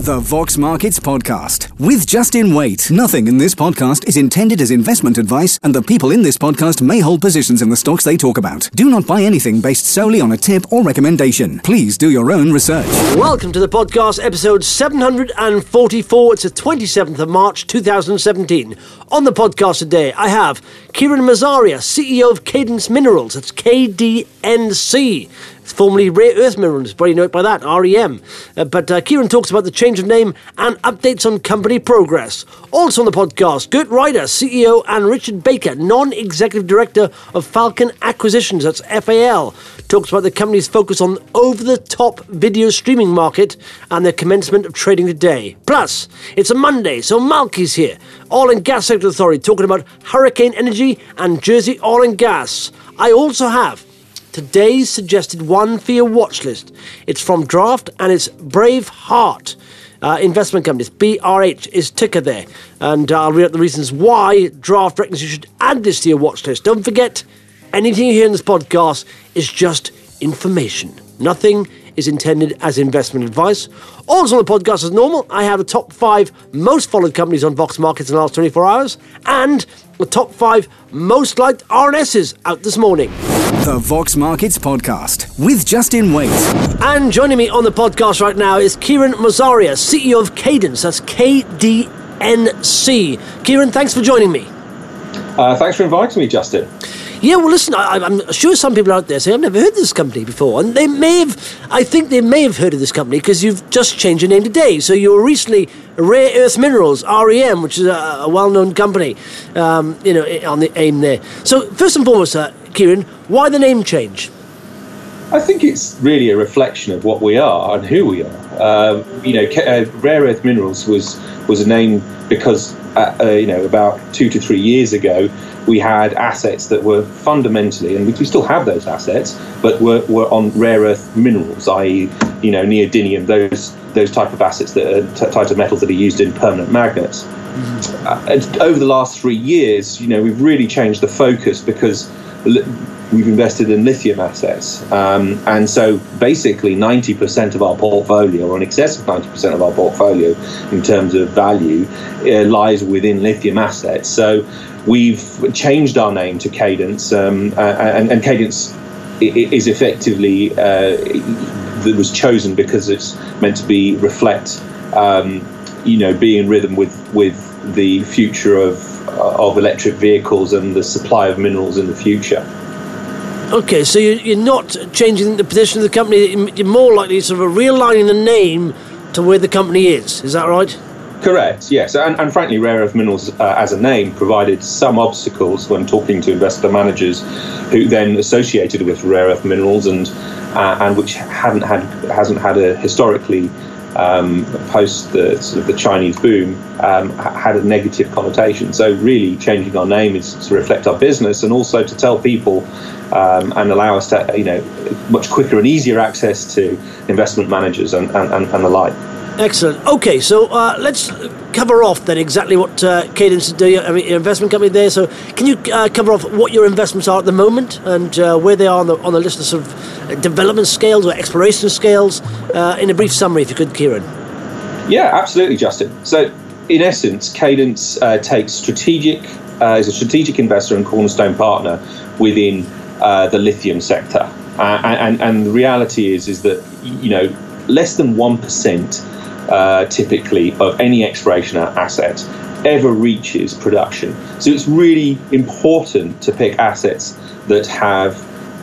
The Vox Markets Podcast with Justin Waite. Nothing in this podcast is intended as investment advice, and the people in this podcast may hold positions in the stocks they talk about. Do not buy anything based solely on a tip or recommendation. Please do your own research. Welcome to the podcast, episode 744. It's the 27th of March, 2017. On the podcast today, I have Kieran Mazaria, CEO of Cadence Minerals. That's KDNC. It's formerly Rare Earth Minerals, probably know it by that, REM. But Kieran talks about the change of name and updates on company progress. Also on the podcast, Gert Ryder, CEO, and Richard Baker, Non-Executive Director of Falcon Acquisitions, that's FAL, talks about the company's focus on over-the-top video streaming market and the commencement of trading today. Plus, it's a Monday, so Malky's here, Oil and Gas Sector Authority, talking about Hurricane Energy and Jersey Oil and Gas. I also have today's suggested one for your watch list. It's from Draft and it's Brave Heart investment company. It's BRH is ticker there. And I'll read out the reasons why Draft reckons you should add this to your watch list. Don't forget, anything you hear in this podcast is just information. Nothing is intended as investment advice. Also on the podcast as normal, I have the top 5 most followed companies on Vox Markets in the last 24 hours and the top 5 most liked RNSs out this morning. The Vox Markets Podcast with Justin Waite. And joining me on the podcast right now is Kieran Mazaria, CEO of Cadence. That's KDNC. Kieran, thanks for joining me. Thanks for inviting me, Justin. Yeah, well, listen, I'm sure some people out there say, I've never heard of this company before. And I think they may have heard of this company because you've just changed your name today. So you were recently Rare Earth Minerals, REM, which is a well-known company, on the AIM there. So first and foremost, Kieran, why the name change? I think it's really a reflection of what we are and who we are. Rare Earth Minerals was a name because, about 2 to 3 years ago, we had assets that were fundamentally, and we still have those assets, but were on rare earth minerals, i.e., neodymium, those type of assets that are type of metals that are used in permanent magnets. Mm-hmm. Over the last 3 years, we've really changed the focus because we've invested in lithium assets, and so basically 90% of our portfolio, or in excess of 90% of our portfolio in terms of value, lies within lithium assets. So we've changed our name to Cadence, and Cadence is effectively that was chosen because it's meant to be reflect, be in rhythm with the future of electric vehicles and the supply of minerals in the future. Okay, so you're not changing the position of the company. You're more likely sort of realigning the name to where the company is. Is that right? Correct, yes. And frankly, Rare Earth Minerals as a name provided some obstacles when talking to investor managers who then associated with Rare Earth Minerals and which hasn't had a historically post the Chinese boom had a negative connotation. So really changing our name is to reflect our business and also to tell people and allow us to much quicker and easier access to investment managers and the like. Excellent. Okay, so let's cover off then exactly what Cadence is doing. Your investment company there. So can you cover off what your investments are at the moment and where they are on the list of sort of development scales or exploration scales in a brief summary, if you could, Kieran? Yeah, absolutely, Justin. So in essence, Cadence is a strategic investor and cornerstone partner within the lithium sector, and the reality is that less than 1%. Typically of any exploration asset ever reaches production. So it's really important to pick assets that have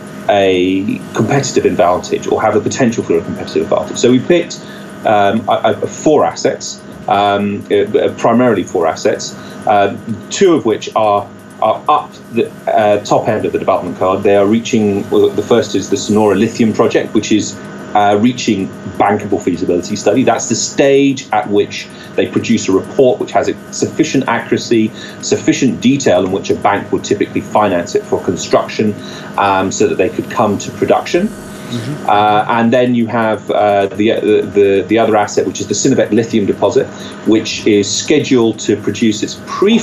a competitive advantage or have the potential for a competitive advantage. So we picked 4 assets, primarily 4 assets, 2 of which are up the top end of the development card. They are reaching, the first is the Sonora Lithium project, which is reaching bankable feasibility study. That's the stage at which they produce a report which has sufficient accuracy, sufficient detail in which a bank would typically finance it for construction, so that they could come to production. Mm-hmm. And then you have the other asset, which is the Sinovet lithium deposit, which is scheduled to produce its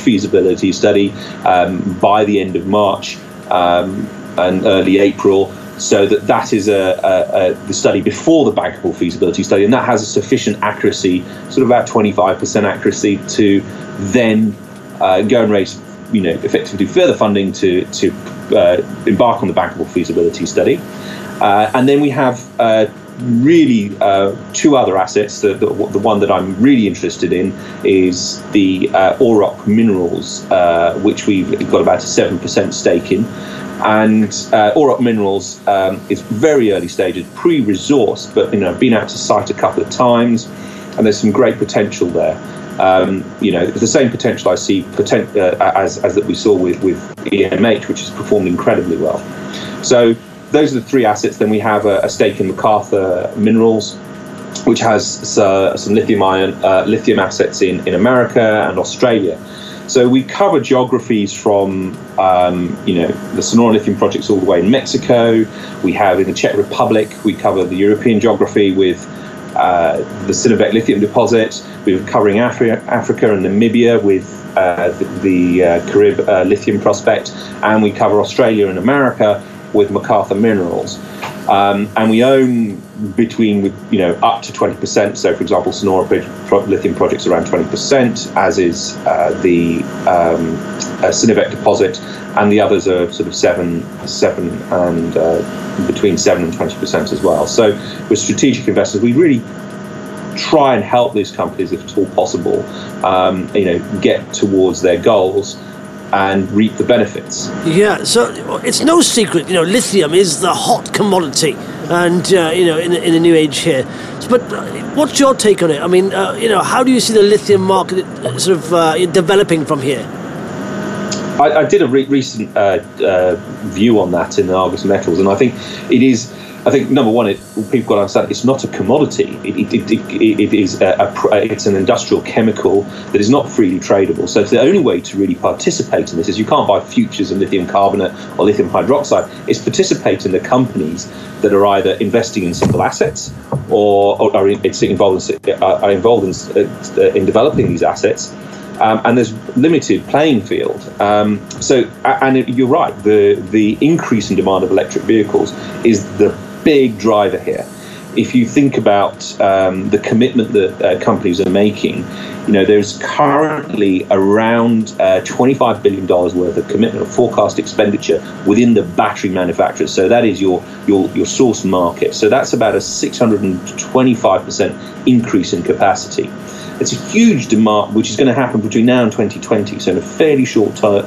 pre-feasibility study by the end of March and early April, So that is the study before the bankable feasibility study, and that has a sufficient accuracy, sort of about 25% accuracy, to then go and raise, effectively further funding to embark on the bankable feasibility study. And then we have really two other assets. The one that I'm really interested in is the Auroch Minerals, which we've got about a 7% stake in. And Auroch Minerals is very early stages, pre-resource, but been out to site a couple of times, and there's some great potential there. The same potential I see as that we saw with EMH, which has performed incredibly well. So those are the three assets. Then we have a stake in MacArthur Minerals, which has some lithium assets in America and Australia. So we cover geographies from, the Sonora lithium projects all the way in Mexico. We have in the Czech Republic, we cover the European geography with the Sinabek lithium deposit. We're covering Africa and Namibia with the Carib lithium prospect. And we cover Australia and America with MacArthur Minerals. And we own up to 20%. So, for example, Sonora lithium projects around 20%, as is the Sinabek deposit, and the others are sort of 7 and between 7 and 20% as well. So, we're strategic investors. We really try and help these companies, if at all possible, get towards their goals and reap the benefits. Yeah, so it's no secret, lithium is the hot commodity, and in the new age here. But what's your take on it? I mean, how do you see the lithium market sort of developing from here? I did a recent view on that in the Argus Metals, and I think it is. I think number one, people got to understand it's not a commodity. It is it's an industrial chemical that is not freely tradable. So the only way to really participate in this is you can't buy futures in lithium carbonate or lithium hydroxide. It's participate in the companies that are either investing in single assets or are involved in developing these assets. And there's limited playing field. You're right. The increase in demand of electric vehicles is the big driver here. If you think about the commitment that companies are making, there's currently around $25 billion worth of commitment of forecast expenditure within the battery manufacturers. So that is your source market. So that's about a 625% increase in capacity. It's a huge demand, which is going to happen between now and 2020. So in a fairly short period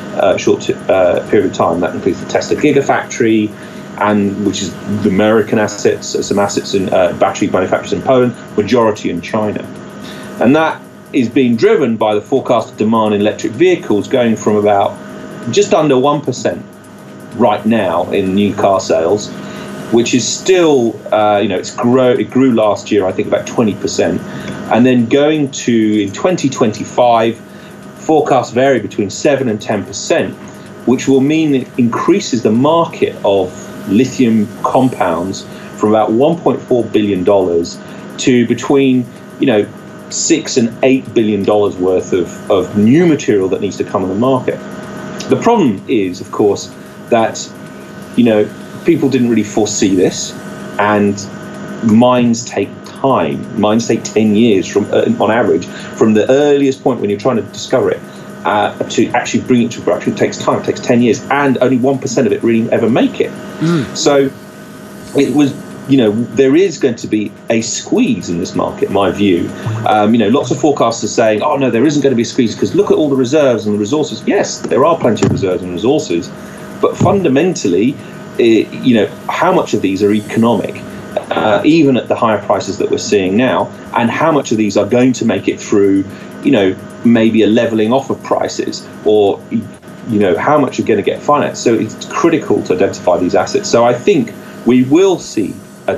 of time. That includes the Tesla Gigafactory, and which is the American assets, some assets in battery manufacturers in Poland, majority in China. And that is being driven by the forecasted demand in electric vehicles going from about just under 1% right now in new car sales, which is still, it grew last year, I think, about 20%. And then going to, in 2025, forecasts vary between 7 and 10%, which will mean it increases the market of lithium compounds from about $1.4 billion to between, $6 and $8 billion worth of new material that needs to come on the market. The problem is, of course, that, people didn't really foresee this, and mines take time. Mines take 10 years on average, from the earliest point when you're trying to discover it to actually bring it to production. It takes time. It takes 10 years, and only 1% of it really ever make it. So it was, there is going to be a squeeze in this market, in my view. Lots of forecasters saying, oh no, there isn't going to be a squeeze because look at all the reserves and the resources. Yes, there are plenty of reserves and resources, but fundamentally, how much of these are economic, even at the higher prices that we're seeing now, and how much of these are going to make it through, maybe a leveling off of prices, or, how much are going to get financed. So it's critical to identify these assets. So I think we will see a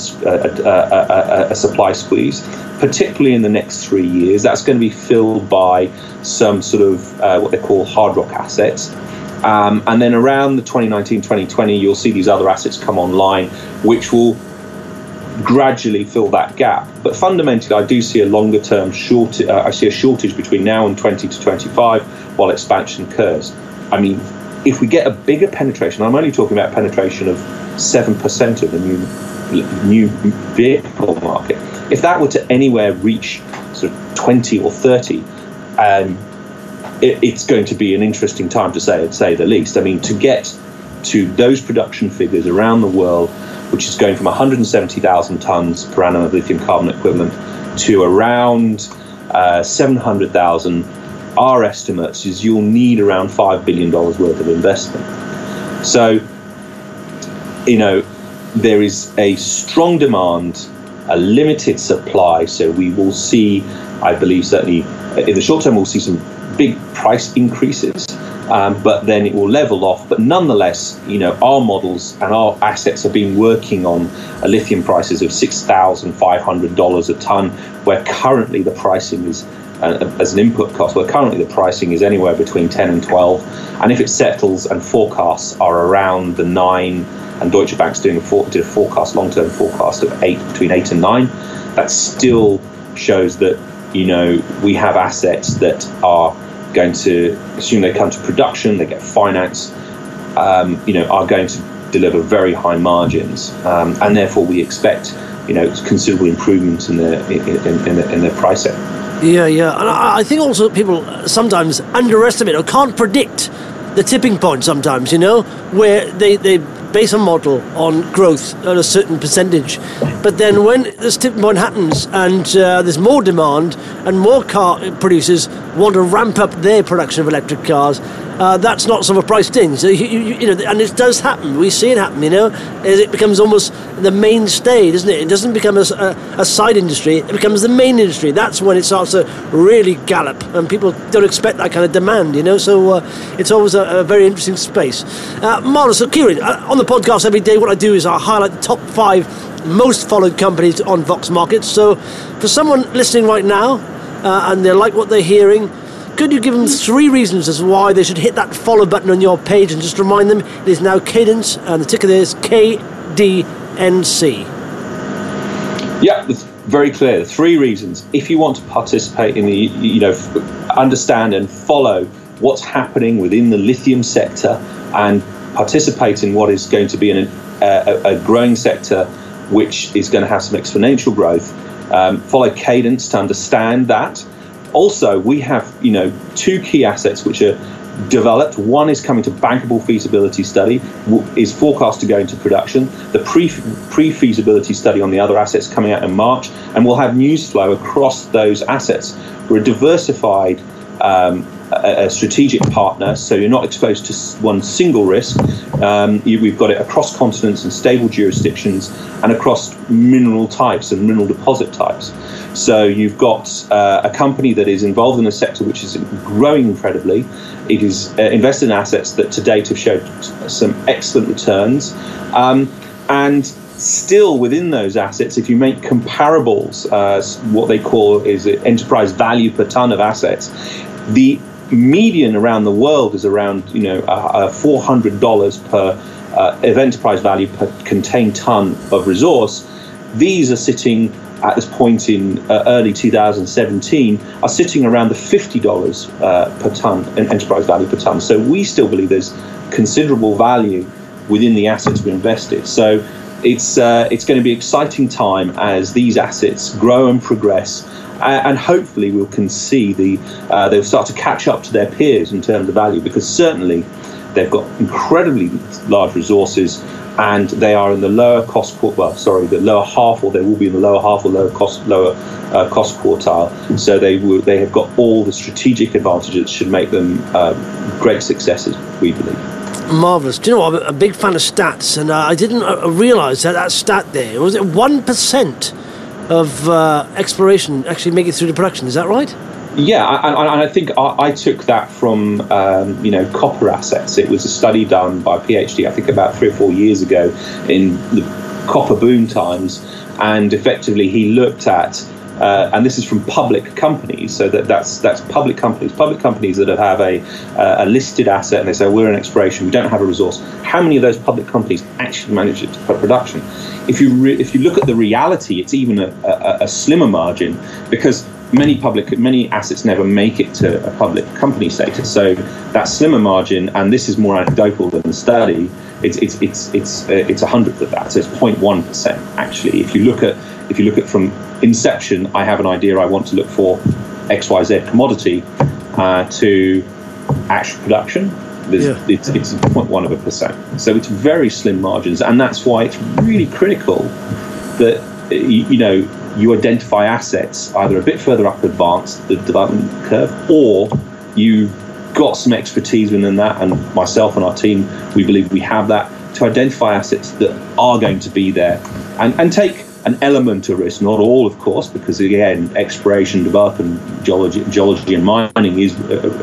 supply squeeze, particularly in the next 3 years. That's going to be filled by some sort of what they call hard rock assets. And then around the 2019, 2020, you'll see these other assets come online, which will gradually fill that gap. But fundamentally, I do see a longer term shortage. I see a shortage between now and 20 to 25 while expansion occurs. I mean, if we get a bigger penetration, I'm only talking about penetration of 7% of the new vehicle market. If that were to anywhere reach sort of 20 or 30, it's going to be an interesting time to say the least. I mean, to get to those production figures around the world, which is going from 170,000 tons per annum of lithium carbonate equivalent to around 700,000, our estimates is you'll need around $5 billion worth of investment. So, there is a strong demand, a limited supply, so we will see, I believe, certainly in the short term, we'll see some big price increases, but then it will level off. But nonetheless, our models and our assets have been working on lithium prices of $6,500 a ton, where currently the pricing is, as an input cost, where currently the pricing is anywhere between 10 and 12. And if it settles and forecasts are around the 9, and Deutsche Bank's did a forecast, long-term forecast of between 8 and 9, that still shows that, we have assets that are going to, assume they come to production, they get finance, are going to deliver very high margins, and therefore we expect, considerable improvements in their pricing. Yeah, and I think also people sometimes underestimate or can't predict the tipping point sometimes, where they base a model on growth at a certain percentage. But then when this tipping point happens and there's more demand and more car producers want to ramp up their production of electric cars, that's not sort of priced in. So, and it does happen. We see it happen, as it becomes almost the mainstay, doesn't it? It doesn't become a side industry. It becomes the main industry. That's when it starts to really gallop, and people don't expect that kind of demand, So it's always a very interesting space. Marvellous. So, Kieran, on the podcast every day, what I do is I highlight the top 5 most followed companies on Vox Markets. So for someone listening right now and they like what they're hearing, could you give them 3 reasons as to why they should hit that follow button on your page, and just remind them it is now Cadence and the ticker there is KDNC? Yeah, it's very clear. The 3 reasons. If you want to participate in the, understand and follow what's happening within the lithium sector and participate in what is going to be a growing sector, which is going to have some exponential growth, follow Cadence to understand that. Also, we have, 2 key assets which are developed. One is coming to bankable feasibility study, is forecast to go into production. The pre-feasibility study on the other assets coming out in March, and we'll have news flow across those assets. We're a diversified a strategic partner, so you're not exposed to one single risk. We've got it across continents and stable jurisdictions, and across mineral types and mineral deposit types. So you've got a company that is involved in a sector which is growing incredibly. It is invested in assets that to date have showed some excellent returns, and still within those assets, if you make comparables, what they call is enterprise value per ton of assets, the median around the world is around $400 per of enterprise value per contained ton of resource. These are sitting at this point in early 2017 are sitting around the $50 per ton in enterprise value per ton. So we still believe there's considerable value within the assets we invested. So it's going to be an exciting time as these assets grow and progress. And hopefully we can see they'll start to catch up to their peers in terms of value, because certainly they've got incredibly large resources, and they are in the lower half, or they will be in the lower half or lower cost quartile. So they have got all the strategic advantages that should make them great successes, we believe. Marvellous. Do you know what? I'm a big fan of stats, and I didn't realise that stat there, was it 1% of exploration actually make it through to production? Is that right? Yeah, and I think I took that from copper assets. It was a study done by a PhD, I think about 3 or 4 years ago, in the copper boom times, and effectively he looked at, and this is from public companies, so that's public companies that have a listed asset, and they say we're in exploration, we don't have a resource. How many of those public companies actually manage it to put production? If you look at the reality, it's even a slimmer margin, because many assets never make it to a public company status. So that slimmer margin, and this is more anecdotal than the study, it's a hundredth of that. So it's 0.1% actually. If you look at from inception, I have an idea I want to look for XYZ commodity to actual production. It's 0.1%. So it's very slim margins, and that's why it's really critical that you identify assets either a bit further up advanced the development curve, or you've got some expertise within that, and myself and our team, we believe we have that, to identify assets that are going to be there and take an element of risk, not all, of course, because again, exploration, development, geology and mining is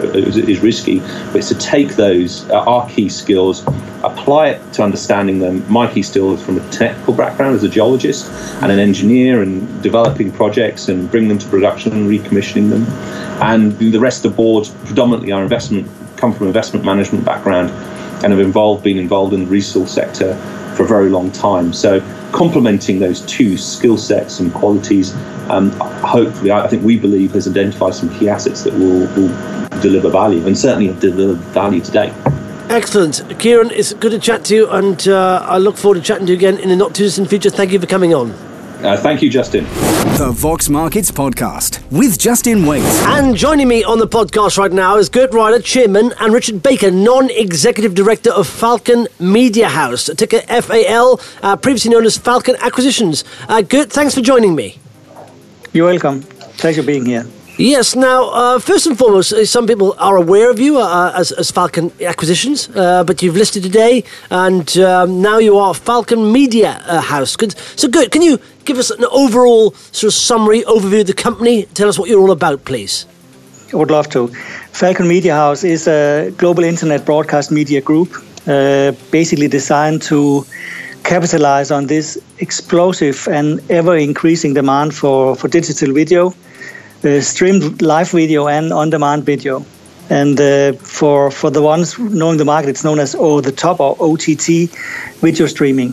risky. But it's to take those our key skills, apply it to understanding them. My key skills from a technical background as a geologist and an engineer, and developing projects and bring them to production and recommissioning them. And the rest of the board, predominantly come from investment management background, and have been involved in the resource sector for a very long time. So complementing those two skill sets and qualities, hopefully, I think we believe has identified some key assets that will deliver value, and certainly have delivered value today. Excellent. Kieran, it's good to chat to you, and I look forward to chatting to you again in the not too distant future. Thank you for coming on. Thank you, Justin. The Vox Markets Podcast with Justin Waite. And joining me on the podcast right now is Gert Ryder, Chairman, and Richard Baker, Non-Executive Director of Falcon Media House, ticker FAL, previously known as Falcon Acquisitions. Gert, thanks for joining me. You're welcome. Pleasure being here. Yes, now, first and foremost, some people are aware of you as Falcon Acquisitions, but you've listed today, and now you are Falcon Media House. So good. Can you give us an overall sort of summary, overview of the company? Tell us what you're all about, please. I would love to. Falcon Media House is a global internet broadcast media group, basically designed to capitalize on this explosive and ever-increasing demand for digital video, streamed live video and on-demand video. And for the ones knowing the market, it's known as over-the-top or OTT video streaming.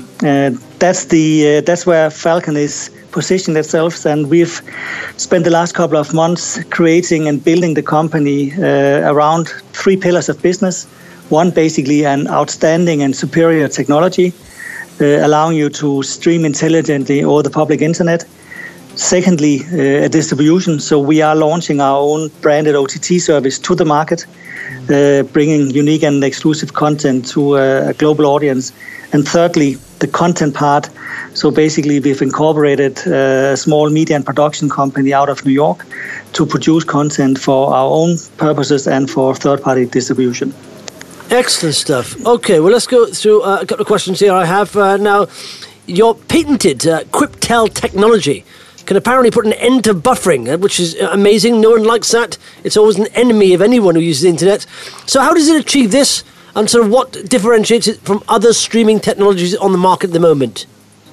That's where Falcon is positioning itself, and we've spent the last couple of months creating and building the company around three pillars of business. One, basically an outstanding and superior technology, allowing you to stream intelligently over the public internet. Secondly, a distribution. So we are launching our own branded OTT service to the market, bringing unique and exclusive content to a global audience. And thirdly, the content part. So basically, we've incorporated a small media and production company out of New York to produce content for our own purposes and for third-party distribution. Excellent stuff. Okay, well, let's go through a couple of questions here. I have now your patented Quiptel technology can apparently put an end to buffering, which is amazing. No one likes that. It's always an enemy of anyone who uses the internet. So how does it achieve this, and sort of what differentiates it from other streaming technologies on the market at the moment?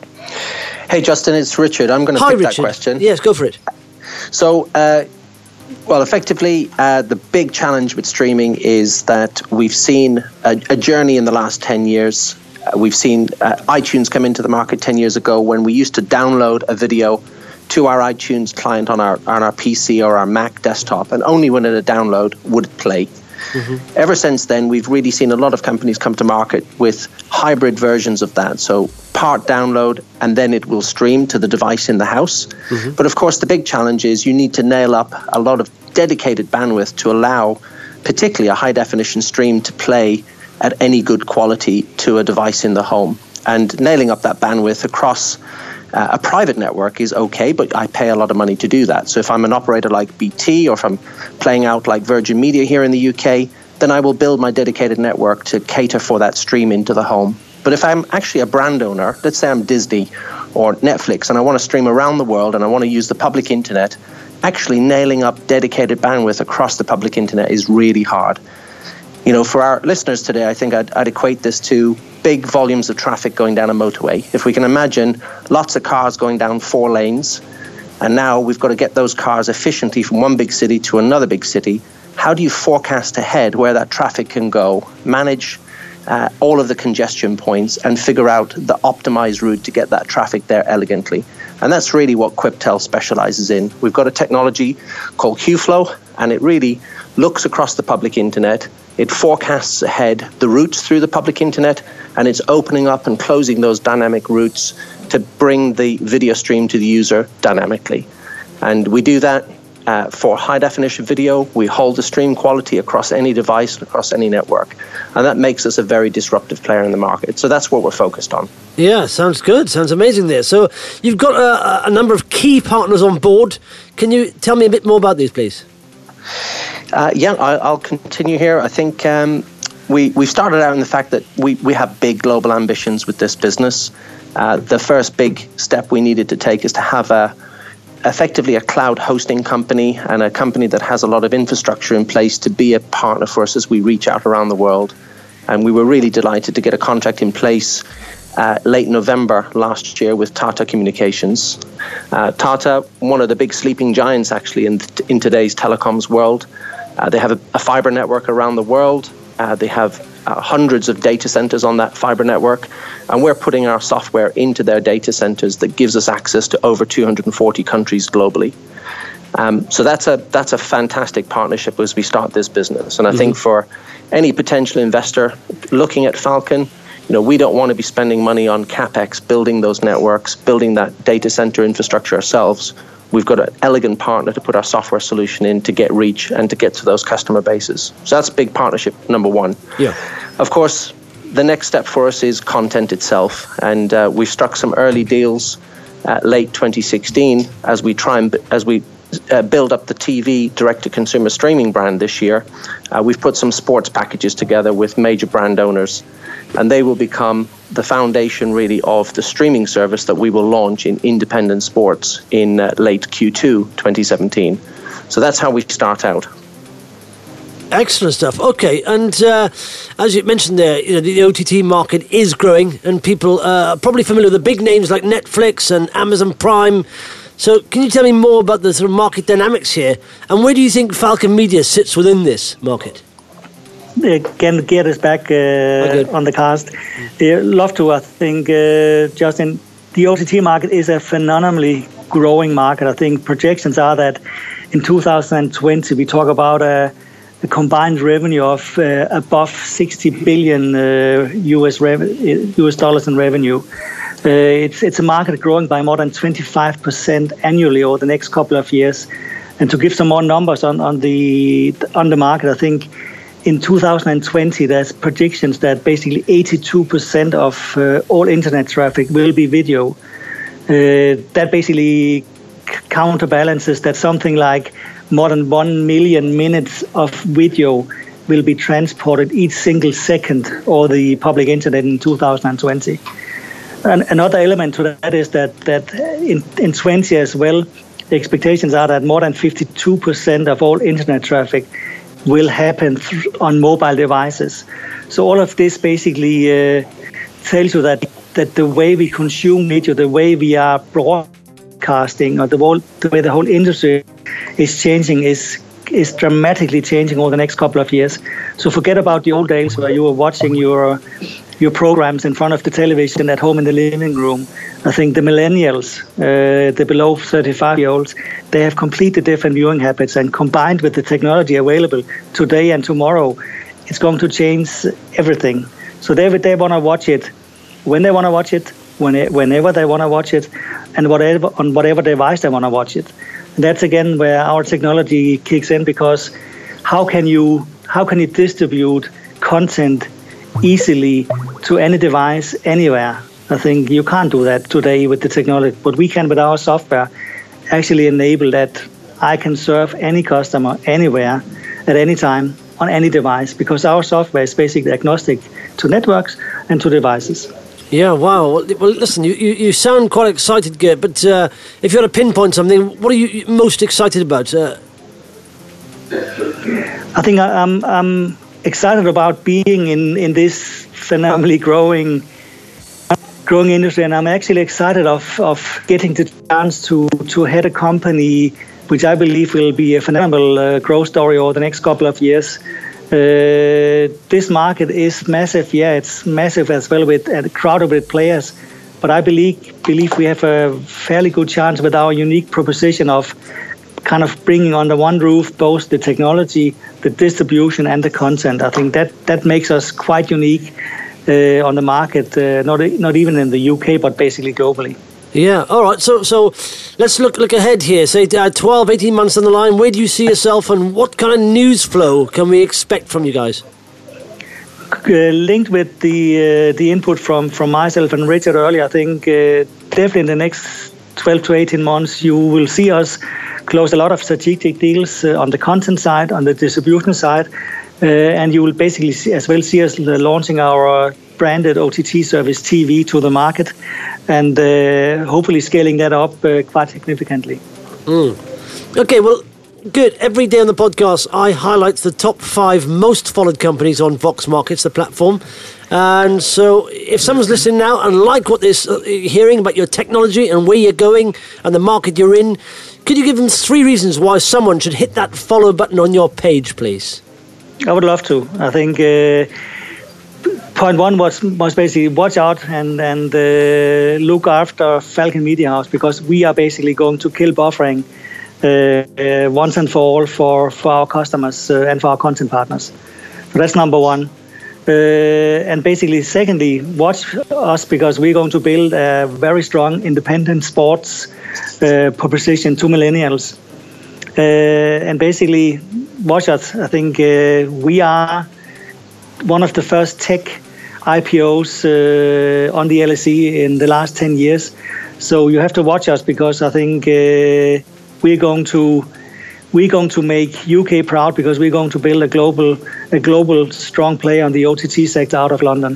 Hey, Justin, it's Richard. I'm going to pick that question. Yes, go for it. So, effectively, the big challenge with streaming is that we've seen a journey in the last 10 years. We've seen iTunes come into the market 10 years ago, when we used to download a video to our iTunes client on our PC or our Mac desktop, and only when it a download would it play. Mm-hmm. Ever since then, we've really seen a lot of companies come to market with hybrid versions of that. So part download, and then it will stream to the device in the house. Mm-hmm. But of course, the big challenge is you need to nail up a lot of dedicated bandwidth to allow particularly a high definition stream to play at any good quality to a device in the home. And nailing up that bandwidth across a private network is okay, but I pay a lot of money to do that. So if I'm an operator like BT, or if I'm playing out like Virgin Media here in the UK, then I will build my dedicated network to cater for that stream into the home. But if I'm actually a brand owner, let's say I'm Disney or Netflix, and I want to stream around the world and I want to use the public internet, actually nailing up dedicated bandwidth across the public internet is really hard. You know, for our listeners today, I think I'd equate this to big volumes of traffic going down a motorway. If we can imagine lots of cars going down 4 lanes, and now we've got to get those cars efficiently from one big city to another big city, how do you forecast ahead where that traffic can go, manage all of the congestion points and figure out the optimized route to get that traffic there elegantly. And that's really what Quiptel specializes in. We've got a technology called Qflow, and it really looks across the public internet. It forecasts ahead the routes through the public internet, and it's opening up and closing those dynamic routes to bring the video stream to the user dynamically. And we do that for high definition video. We hold the stream quality across any device and across any network. And that makes us a very disruptive player in the market. So that's what we're focused on. Yeah, sounds good. Sounds amazing there. So you've got a number of key partners on board. Can you tell me a bit more about these, please? I'll continue here. I think we started out in the fact that we have big global ambitions with this business. The first big step we needed to take is to have effectively a cloud hosting company and a company that has a lot of infrastructure in place to be a partner for us as we reach out around the world. And we were really delighted to get a contract in place late November last year with Tata Communications. Tata, one of the big sleeping giants actually in today's telecoms world. They have a fiber network around the world. They have hundreds of data centers on that fiber network, and we're putting our software into their data centers that gives us access to over 240 countries globally. So that's a fantastic partnership as we start this business. And I think for any potential investor looking at Falcon, we don't want to be spending money on CapEx, building those networks, building that data center infrastructure ourselves. We've got an elegant partner to put our software solution in to get reach and to get to those customer bases. So that's big partnership number one. Yeah. Of course, the next step for us is content itself. And we've struck some early deals late 2016 as we build up the TV direct-to-consumer streaming brand this year. We've put some sports packages together with major brand owners, and they will become the foundation really of the streaming service that we will launch in independent sports in late Q2 2017. So that's how we start out. Excellent stuff. Okay, and as you mentioned there, the OTT market is growing, and people are probably familiar with the big names like Netflix and Amazon Prime. So can you tell me more about the sort of market dynamics here, and where do you think Falcon Media sits within this market? Can get us back on the cast. Love to. I think, Justin, the OTT market is a phenomenally growing market. I think projections are that in 2020 we talk about a combined revenue of above 60 billion US dollars in revenue. It's a market growing by more than 25% annually over the next couple of years. And to give some more numbers on the market, I think in 2020 there's predictions that basically 82% of all internet traffic will be video. That basically counterbalances that something like more than 1 million minutes of video will be transported each single second over the public internet in 2020. And another element to that is that in 20 as well, the expectations are that more than 52% of all internet traffic will happen on mobile devices. So all of this basically tells you that the way we consume media, the way we are broadcasting, or the way the whole industry is changing is dramatically changing over the next couple of years. So forget about the old days where you were watching your programs in front of the television at home in the living room. I think the millennials, the below 35-year-olds, they have completely different viewing habits, and combined with the technology available today and tomorrow, it's going to change everything. So they want to watch it when they want to watch it, whenever they want to watch it, and on whatever device they want to watch it. And that's again where our technology kicks in, because how can you distribute content easily to any device anywhere? I think you can't do that today with the technology, but we can with our software actually enable that I can serve any customer anywhere at any time on any device, because our software is basically agnostic to networks and to devices. Yeah, wow. Well, listen, you sound quite excited, Gert, but if you had to pinpoint something, what are you most excited about? I think I'm excited about being in this phenomenally growing industry, and I'm actually excited of getting the chance to head a company which I believe will be a phenomenal growth story over the next couple of years. This market is massive. Yeah, it's massive as well, with crowded with players. But I believe we have a fairly good chance with our unique proposition of kind of bringing under one roof both the technology, the distribution, and the content. I think that makes us quite unique on the market, not even in the UK, but basically globally. Yeah, all right. So let's look ahead here. Say 12, 18 months down the line, where do you see yourself, and what kind of news flow can we expect from you guys? Linked with the input from myself and Richard earlier, I think definitely in the next 12 to 18 months, you will see us close a lot of strategic deals on the content side, on the distribution side, and you will basically see us launching our branded OTT service TV to the market, and hopefully scaling that up quite significantly. Okay, well, good. Every day on the podcast, I highlight the top 5 most followed companies on Vox Markets, the platform. And so if someone's listening now and like what they're hearing about your technology and where you're going and the market you're in, could you give them 3 reasons why someone should hit that follow button on your page, please? I would love to. I think point 1 was basically watch out and look after Falcon Media House, because we are basically going to kill buffering once and for all for our customers and for our content partners. So that's number 1. And basically, secondly, watch us, because we're going to build a very strong independent sports proposition to millennials. And basically, watch us. I think we are one of the first tech IPOs on the LSE in the last 10 years. So you have to watch us, because I think we're going to make UK proud, because we're going to build a global strong player on the OTT sector out of London.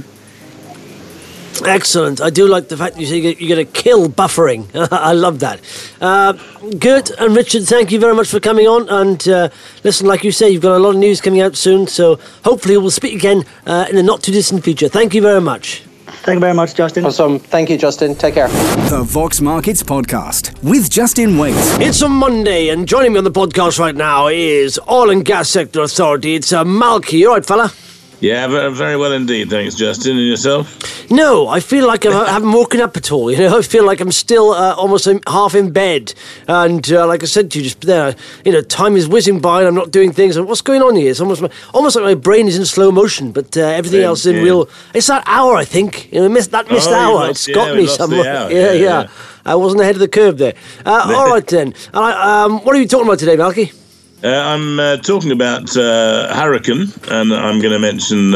Excellent. I do like the fact you say you're going to kill buffering. I love that. Good. And Richard, thank you very much for coming on. And listen, like you say, you've got a lot of news coming out soon. So hopefully we'll speak again in the not too distant future. Thank you very much. Thank you very much, Justin. Awesome. Thank you, Justin. Take care. The Vox Markets Podcast with Justin Waite. It's a Monday, and joining me on the podcast right now is Oil and Gas Sector Authority. It's Malky. You all right, fella? Yeah, very well indeed. Thanks, Justin. And yourself? No, I feel like I haven't woken up at all. I feel like I'm still almost half in bed. And like I said to you just there, time is whizzing by and I'm not doing things. And what's going on here? It's almost like my brain is in slow motion, but everything else is in real. It's that hour, I think. Missed hour. It's got me somewhere. Yeah. I wasn't ahead of the curve there. All right then. What are you talking about today, Malky? I'm talking about Hurricane, and I'm going to mention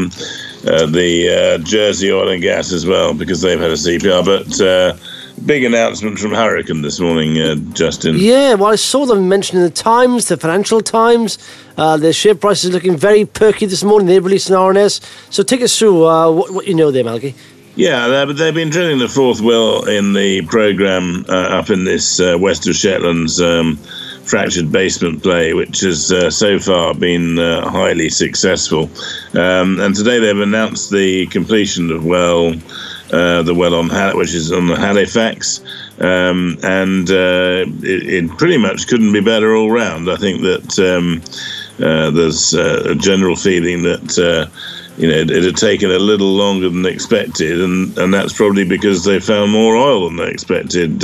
the Jersey Oil and Gas as well, because they've had a CPR. But big announcement from Hurricane this morning, Justin. Yeah, well, I saw them mentioned in the Times, the Financial Times. Their share price is looking very perky this morning. They released an RNS. So take us through what you know there, Malky. Yeah, they've been drilling the 4th well in the programme up in this West of Shetland's fractured basement play, which has so far been highly successful. And today they've announced the completion of the well on which is on the Halifax, and it pretty much couldn't be better all round. I think that there's a general feeling that it had taken a little longer than expected, and that's probably because they found more oil than they expected.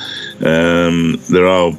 There are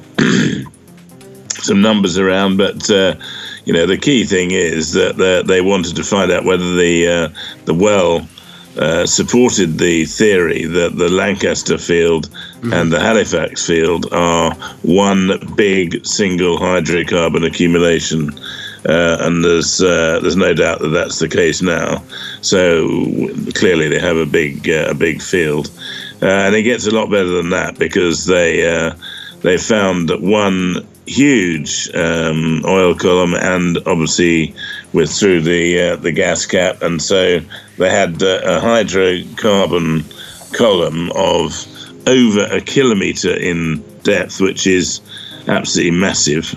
some numbers around, but the key thing is that they wanted to find out whether the well supported the theory that the Lancaster field and the Halifax field are one big single hydrocarbon accumulation. And there's no doubt that that's the case now. So clearly they have a big field, and it gets a lot better than that, because they found that one huge oil column, and obviously through the gas cap, and so they had a hydrocarbon column of over a kilometre in depth, which is absolutely massive.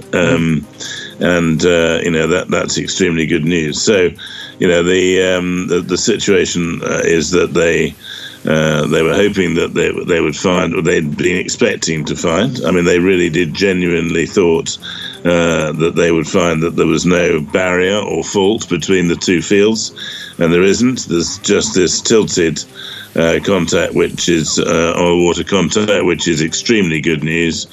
And that's extremely good news. So, the situation is that they They were hoping that they would find what they'd been expecting to find. I mean, they really did genuinely thought that they would find that there was no barrier or fault between the two fields, and there isn't. There's just this tilted contact, which is oil water contact, which is extremely good news,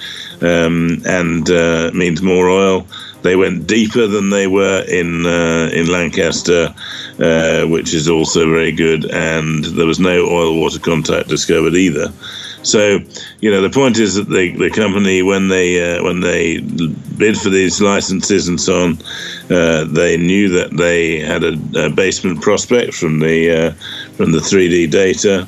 and means more oil. They went deeper than they were in Lancaster, which is also very good, and there was no oil water contact discovered either. So, the point is that the company, when they bid for these licenses and so on, they knew that they had a basement prospect from the 3D data,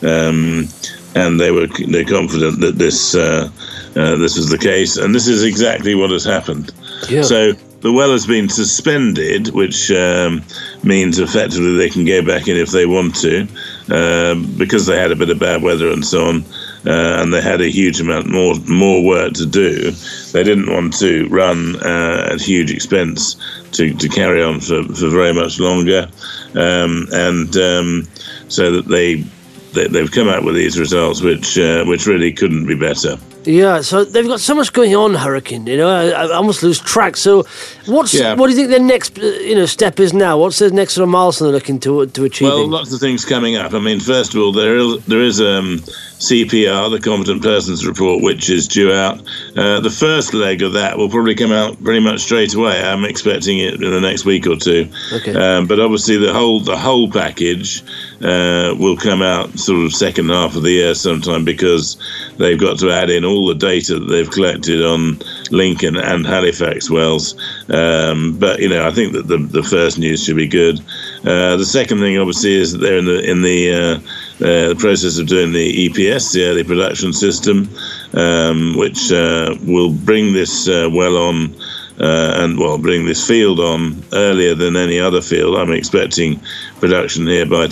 and they're confident that this was the case, and this is exactly what has happened. Yeah. So the well has been suspended, which means effectively they can go back in if they want to, because they had a bit of bad weather and so on, and they had a huge amount more work to do. They didn't want to run at huge expense to carry on for very much longer, and so that they've come out with these results, which really couldn't be better. Yeah, so they've got so much going on, Hurricane. I almost lose track. So, what do you think their next step is now? What's their next sort of milestone they're looking to achieving? Well, lots of things coming up. I mean, first of all, there is CPR, the Competent Persons Report, which is due out. The first leg of that will probably come out pretty much straight away. I'm expecting it in the next week or two. Okay. But obviously, the whole package will come out sort of second half of the year sometime, because they've got to add in all the data that they've collected on Lincoln and Halifax wells. But I think that the first news should be good. The second thing, obviously, is that they're in the process of doing the EPS, the early production system, which will bring this well on. Bring this field on earlier than any other field. I'm expecting production here by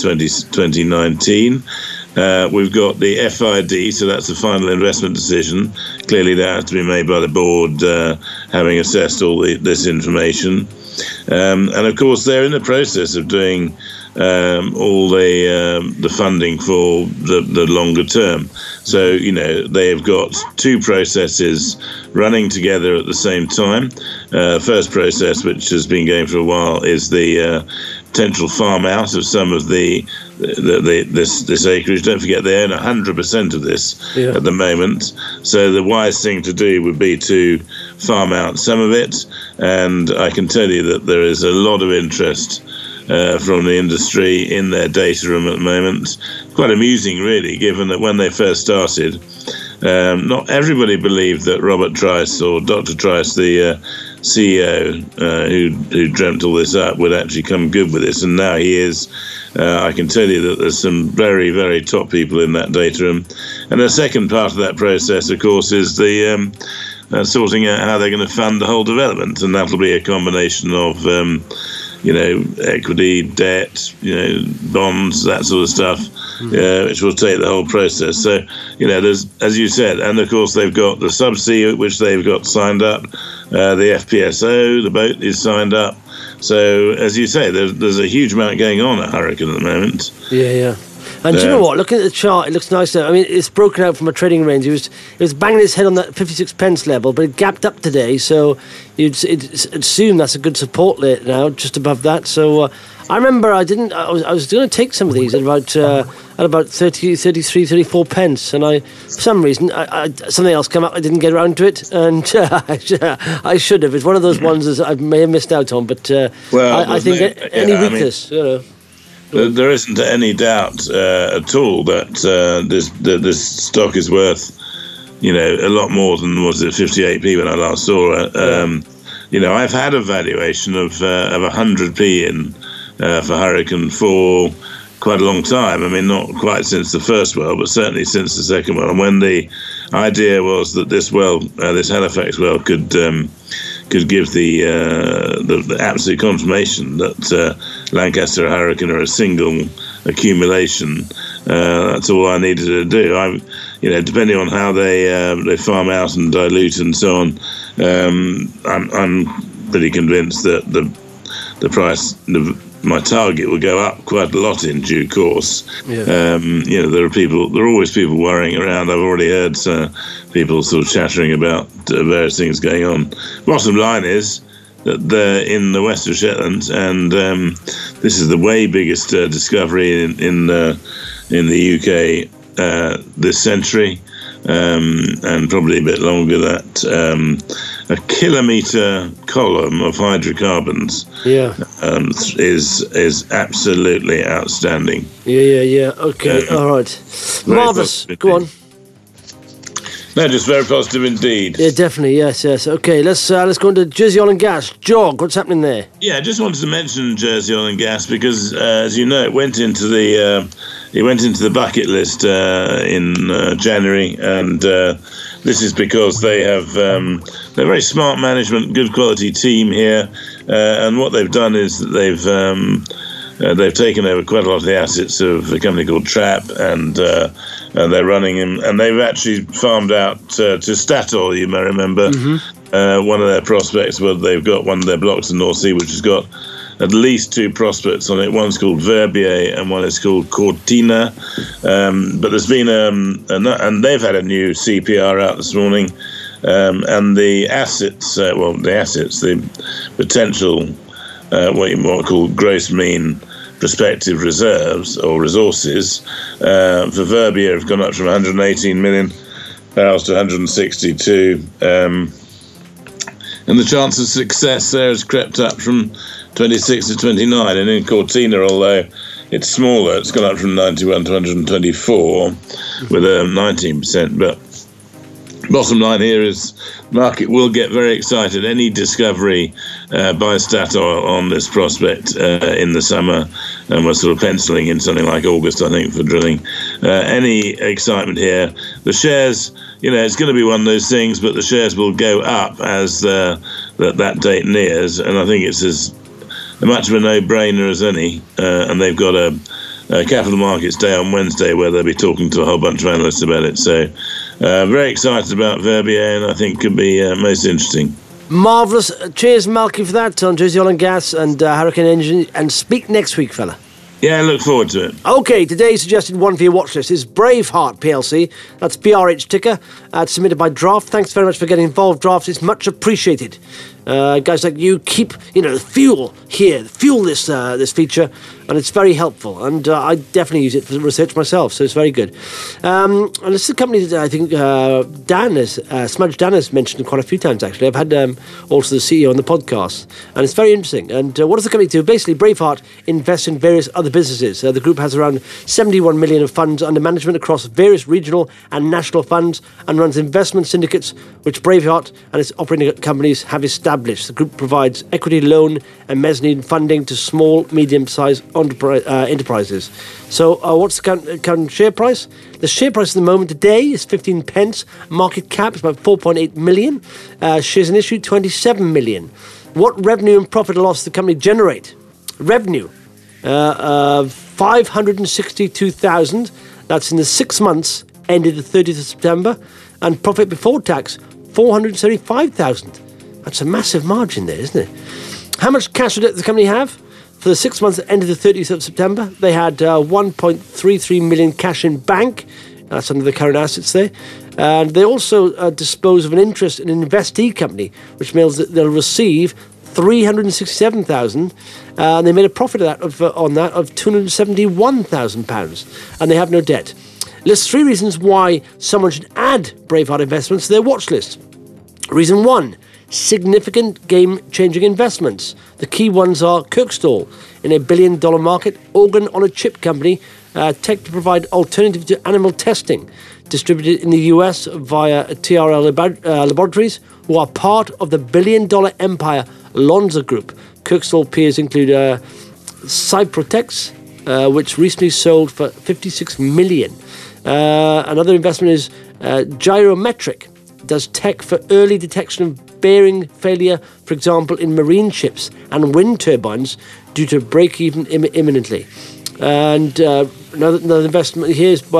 2019. We've got the FID, so that's the final investment decision. Clearly, that has to be made by the board, having assessed all this information. And of course, they're in the process of doing all the funding for the longer term. So, they've got two processes running together at the same time. First process, which has been going for a while, is the potential farm out of some of this acreage. Don't forget, they own 100% of this at the moment. So the wise thing to do would be to farm out some of it. And I can tell you that there is a lot of interest from the industry in their data room at the moment. Quite amusing, really, given that when they first started, not everybody believed that Robert Trice, or Dr. Trice, the CEO who dreamt all this up, would actually come good with this, and now he is. I can tell you that there's some very, very top people in that data room. And the second part of that process, of course, is the sorting out how they're going to fund the whole development, and that'll be a combination of equity, debt, bonds, that sort of stuff, which will take the whole process. So, there's, as you said, and of course they've got the subsea, which they've got signed up, the FPSO, the boat is signed up. So, as you say, there's a huge amount going on at Hurricane at the moment. Yeah. And do you know what? Looking at the chart, it looks nice there. I mean, it's broken out from a trading range. It was banging its head on that 56 pence level, but it gapped up today. So you'd assume that's a good support rate now, just above that. So I remember I was going to take some of these at about 30, 33, 34 pence, and for some reason, something else came up. I didn't get around to it, and I should have. It's one of those ones that I may have missed out on. But I think any weakness, There isn't any doubt at all that this stock is worth, a lot more than, was it 58p when I last saw it. I've had a valuation of 100p in for Hurricane for quite a long time. I mean, not quite since the first well, but certainly since the second well. And when the idea was that this well, this Halifax well, could give the absolute confirmation that Lancaster and Hurricane are a single accumulation. That's all I needed to do. Depending on how they farm out and dilute and so on, I'm pretty convinced that the price my target will go up quite a lot in due course. Yeah. There are always people worrying around. I've already heard people sort of chattering about various things going on. Bottom line is that they're in the West of Shetland, and this is the way biggest discovery in the UK this century, and probably a bit longer. That a kilometre column of hydrocarbons, is absolutely outstanding. Yeah. Okay, all right, marvellous. Go on. No, just very positive indeed. Yeah, definitely. Yes. Okay, let's go into Jersey Oil and Gas. Jog, what's happening there? Yeah, I just wanted to mention Jersey Oil and Gas because, as you know, it went into the bucket list in January, and this is because they have they're very smart management, good quality team here, and what they've done is that they've taken over quite a lot of the assets of a company called Trap, and they're running him, and they've actually farmed out to Statoil, you may remember, one of their prospects. Well, they've got one of their blocks in North Sea, which has got at least two prospects on it. One's called Verbier and one is called Cortina. But there's been, and they've had a new CPR out this morning, and the assets, the potential, what you might call gross mean prospective reserves or resources for Verbier have gone up from 118 million barrels to 162, and the chance of success there has crept up from 26 to 29, and in Cortina, although it's smaller, it's gone up from 91 to 124 with a 19%, but bottom line here is the market will get very excited. Any discovery by Statoil on this prospect in the summer, and we're sort of penciling in something like August, I think, for drilling. Any excitement here, the shares, it's going to be one of those things, but the shares will go up as that date nears, and I think it's as much of a no-brainer as any, and they've got a Capital Markets Day on Wednesday where they'll be talking to a whole bunch of analysts about it. So very excited about Verbier, and I think could be most interesting. Marvellous. Cheers, Malky, for that on Jersey Oil and Gas and Hurricane Engine. And speak next week, fella. Yeah, I look forward to it. OK, today's suggested one for your watch list is Braveheart PLC. That's BRH ticker. It's submitted by Draft. Thanks very much for getting involved, Draft. It's much appreciated. Guys like you keep, fuel this feature, and it's very helpful. And I definitely use it for research myself, so it's very good. And this is a company that I think Smudge Dan has mentioned quite a few times, actually. I've had also the CEO on the podcast, and it's very interesting. And what does the company do? Basically, Braveheart invests in various other businesses. The group has around 71 million of funds under management across various regional and national funds, and runs investment syndicates, which Braveheart and its operating companies have established. The group provides equity, loan and mezzanine funding to small, medium-sized enterprises. So what's the current share price? The share price at the moment today is 15 pence. Market cap is about 4.8 million. Shares in issue, 27 million. What revenue and profit or loss does the company generate? Revenue, 562,000. That's in the 6 months ended the 30th of September. And profit before tax, 475,000. That's a massive margin there, isn't it? How much cash does the company have? For the 6 months that ended the 30th of September, they had 1.33 million cash in bank. That's under the current assets there. And they also dispose of an interest in an investee company, which means that they'll receive 367,000. And they made a profit of that of £271,000. And they have no debt. Lists 3 reasons why someone should add Braveheart investments to their watch list. Reason 1. Significant game-changing investments. The key ones are Kirkstall, in a $1 billion market, organ-on-a-chip company, tech to provide alternative to animal testing, distributed in the US via TRL Laboratories, who are part of the $1 billion empire Lonza Group. Kirkstall peers include Cyprotex, which recently sold for $56 million. Another investment is Gyrometric, does tech for early detection of bearing failure, for example, in marine ships and wind turbines, due to break-even imminently. And another investment here is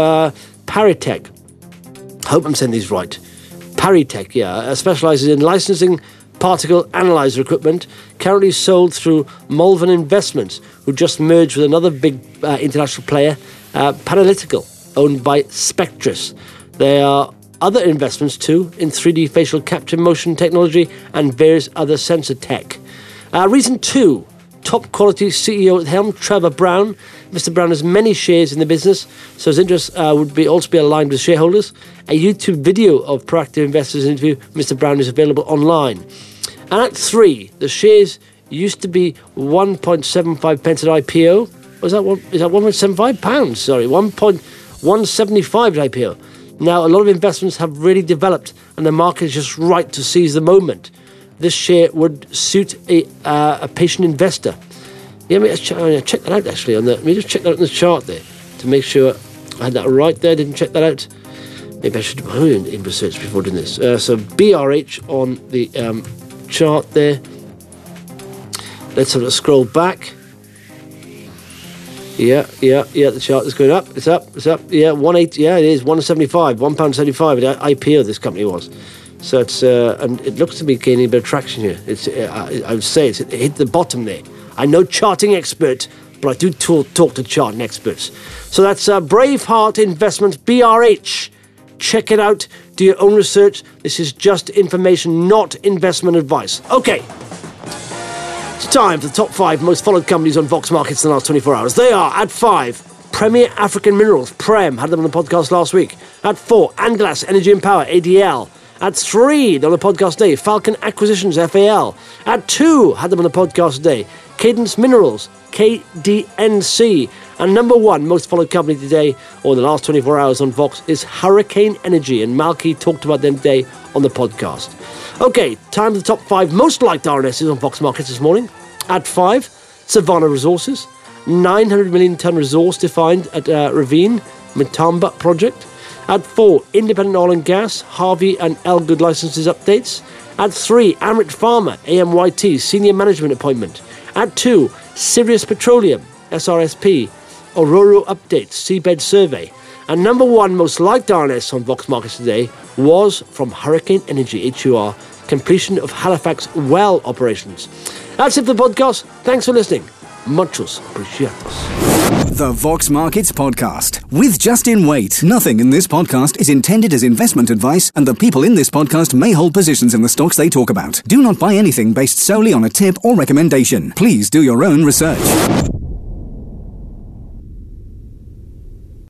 Paritech. Hope I'm saying these right. Paritech, specialises in licensing particle analyzer equipment, currently sold through Malvern Investments, who just merged with another big international player, Panalytical, owned by Spectris. There are other investments too in 3D facial capture motion technology and various other sensor tech. Reason 2, top quality CEO at the helm, Trevor Brown. Mr. Brown has many shares in the business, so his interests would also be aligned with shareholders. A YouTube video of Proactive Investors interview Mr. Brown is available online. And at 3, the shares used to be 1.75 pence at IPO. Is that 1.75 pounds? Sorry, 1.175 at IPO. Now, a lot of investments have really developed, and the market is just right to seize the moment. This share would suit a patient investor. Yeah, let me check that out actually. Let me just check that out on the chart there to make sure I had that right there. Didn't check that out. Maybe I should do my own in research before doing this. So BRH on the chart there. Let's have a scroll back. Yeah. The chart is going up. It's up. Yeah, 1.8. Yeah, it is 1.75. £1.75 at IPO. This company was. So it's and it looks to be gaining a bit of traction here. It's I would say it hit the bottom there. I'm no charting expert, but I do talk to charting experts. So that's Braveheart Investments, BRH. Check it out. Do your own research. This is just information, not investment advice. Okay. It's time for the top 5 most followed companies on Vox Markets in the last 24 hours. They are at 5, Premier African Minerals, Prem, had them on the podcast last week. At 4, Anglas Energy and Power, ADL. At 3, on the podcast today, Falcon Acquisitions, FAL. At 2, had them on the podcast today, Cadence Minerals, KDNC. And number 1 most followed company today, or in the last 24 hours on Vox, is Hurricane Energy. And Malky talked about them today on the podcast. Okay, time for the top 5 most liked RNSs on Vox Markets this morning. At 5, Savannah Resources, 900 million tonne resource defined at Ravine, Matamba project. At 4, Independent Oil and Gas, Harvey and Elgood licenses updates. At 3, Amrit Pharma, AMYT, senior management appointment. At 2, Sirius Petroleum, SRSP, Aurora updates, seabed survey. And number 1 most liked RNS on Vox Markets today was from Hurricane Energy, HUR, completion of Halifax well operations. That's it for the podcast. Thanks for listening. Muchos apreciados. The Vox Markets Podcast with Justin Waite. Nothing in this podcast is intended as investment advice, and the people in this podcast may hold positions in the stocks they talk about. Do not buy anything based solely on a tip or recommendation. Please do your own research.